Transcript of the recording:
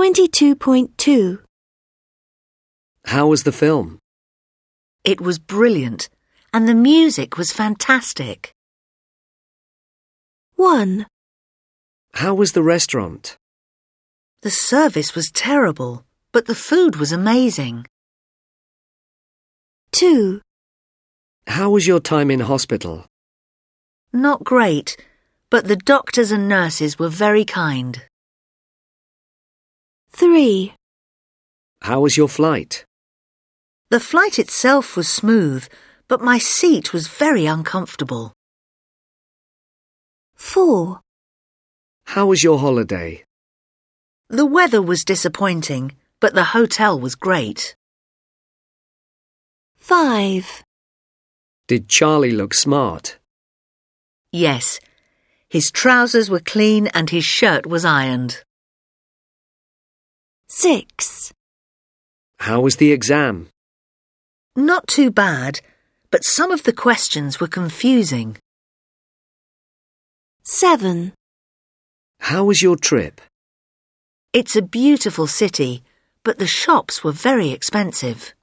22.2. How was the film? It was brilliant, and the music was fantastic. 1, How was the restaurant? The service was terrible, but the food was amazing. 2, How was your time in hospital? Not great, but the doctors and nurses were very kind. 3, How was your flight? The flight itself was smooth, but my seat was very uncomfortable. 4, How was your holiday? The weather was disappointing, but the hotel was great. 5, Did Charlie look smart? Yes, his trousers were clean and his shirt was ironed. 6, How was the exam? Not too bad, but some of the questions were confusing. 7, How was your trip? It's a beautiful city, but the shops were very expensive.